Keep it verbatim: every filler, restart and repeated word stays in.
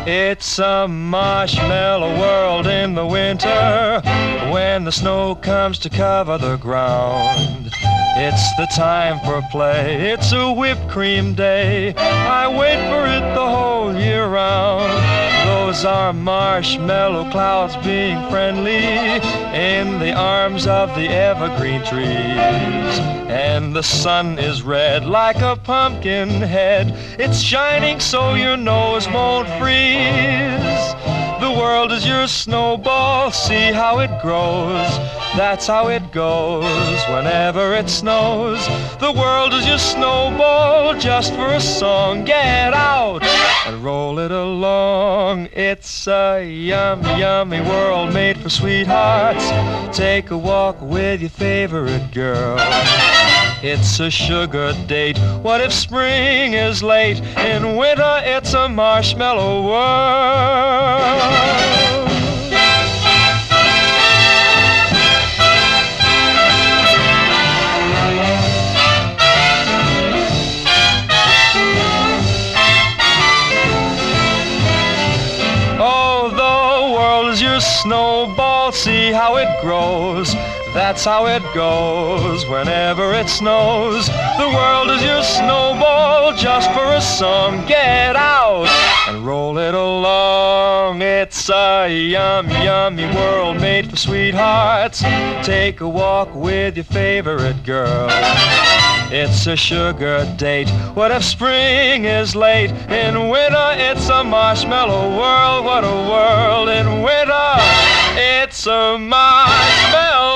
It's a marshmallow world in the winter when the snow comes to cover the ground. It's the time for play, it's a whipped cream day. I wait for it the whole year round. Those are marshmallow clouds being friendly in the arms of the evergreen trees. And the sun is red like a pumpkin head. It's shining so your nose won't freeze. The world is your snowball, see how it grows. That's how it goes whenever it snows. The world is your snowball just for a song. Get out and roll it along. It's a yummy, yummy world made for sweethearts. Take a walk with your favorite girl. It's a sugar date. What if spring is late? In winter it's a marshmallow world. Oh, the world is your snowball, see how it grows. That's how it goes whenever it snows. The world is your snowball just for a song. Get out and roll it along. It's a yum, yummy world made for sweethearts. Take a walk with your favorite girl. It's a sugar date. What if spring is late? In winter it's a marshmallow world. What a world in winter. It's a marshmallow